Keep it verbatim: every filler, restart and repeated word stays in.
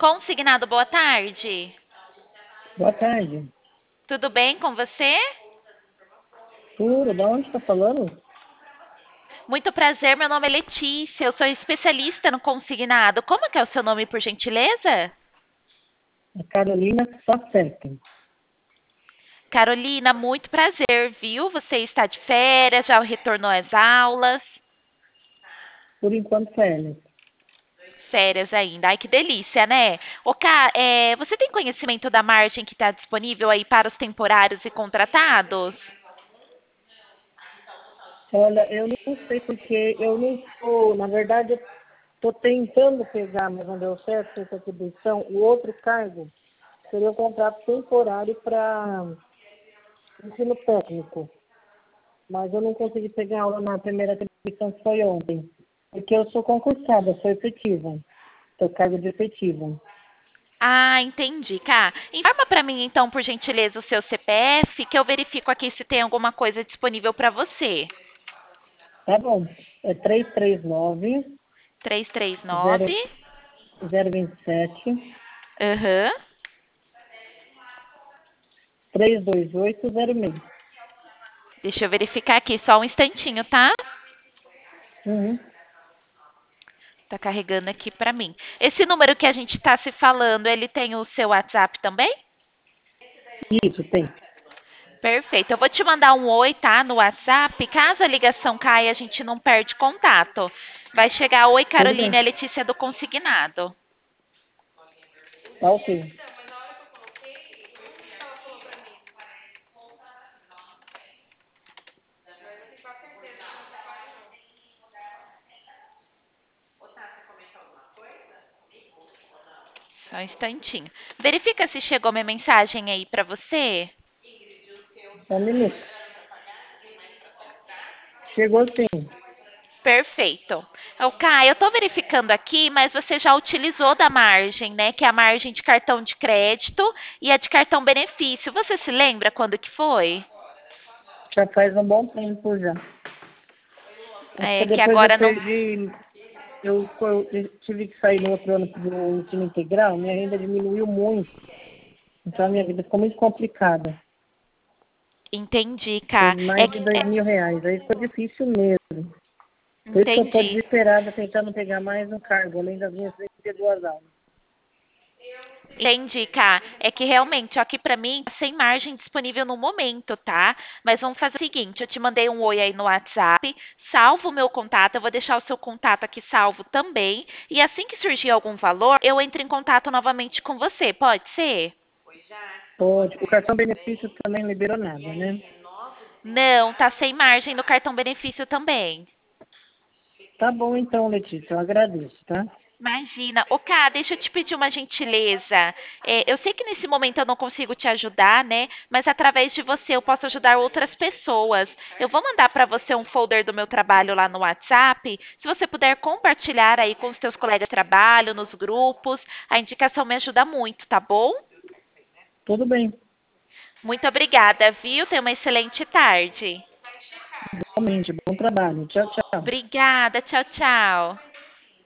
Consignado, boa tarde. Boa tarde. Tudo bem com você? Tudo, da onde está falando? Muito prazer, meu nome é Letícia, eu sou especialista no consignado. Como que é o seu nome, por gentileza? A Carolina Safeta. Carolina, muito prazer, viu? Você está de férias, já retornou às aulas? Por enquanto, férias. Férias ainda. Ai, que delícia, né? Ô, Cá, é, você tem conhecimento da margem que está disponível aí para os temporários e contratados? Olha, eu não sei porque eu não estou, na verdade, eu estou tentando pegar, mas não deu certo essa atribuição. O outro cargo seria o contrato temporário para ensino técnico. Mas eu não consegui pegar aula na primeira atribuição que foi ontem. Porque eu sou concursada, sou efetiva. Sou cargo de efetiva. Ah, entendi, Cá. Informa para mim, então, por gentileza, o seu C P F, que eu verifico aqui se tem alguma coisa disponível para você. Tá bom. É três três nove, Três três nove. zero zero dois sete, Aham. três dois oito zero seis. Deixa eu verificar aqui, só um instantinho, tá? Uhum. Tá carregando aqui para mim. Esse número que a gente está se falando, ele tem o seu WhatsApp também? Isso, tem. Perfeito. Eu vou te mandar um oi, tá? No WhatsApp. Caso a ligação caia, a gente não perde contato. Vai chegar: oi, Tudo Carolina, bem. é Letícia do Consignado. Tá ok. Só um instantinho. Verifica se chegou minha mensagem aí para você. Só um minuto. Chegou sim. Perfeito. Ok, eu estou verificando aqui, mas você já utilizou da margem, né? Que é a margem de cartão de crédito e a de cartão benefício. Você se lembra quando que foi? Já faz um bom tempo já. É porque É que depois eu agora não. perdi. Eu, eu tive que sair no outro ano do ensino integral, minha renda diminuiu muito. Então a minha vida ficou muito complicada. Entendi, Foi Cá. É mais de que. dois é- mil reais. Aí ficou difícil mesmo. Por isso que eu estou Entendi. desesperada tentando pegar mais um cargo, além das minhas trinta e duas aulas. Entendi, Cá. É que realmente, aqui pra mim, tá sem margem disponível no momento, tá? Mas vamos fazer o seguinte, eu te mandei um oi aí no WhatsApp, salvo o meu contato, eu vou deixar o seu contato aqui salvo também, e assim que surgir algum valor, eu entro em contato novamente com você, pode ser? Pode. O cartão benefício também não liberou nada, né? Não, tá sem margem no cartão benefício também. Tá bom então, Letícia. Eu agradeço, tá? Imagina. Ô, Cá, deixa eu te pedir uma gentileza. É, eu sei que nesse momento eu não consigo te ajudar, né? Mas através de você eu posso ajudar outras pessoas. Eu vou mandar para você um folder do meu trabalho lá no WhatsApp. Se você puder compartilhar aí com os teus colegas de trabalho, nos grupos, a indicação me ajuda muito, tá bom? Tudo bem. Muito obrigada, viu? Tenha uma excelente tarde. Realmente, bom trabalho. Tchau, tchau. Obrigada. Tchau, tchau.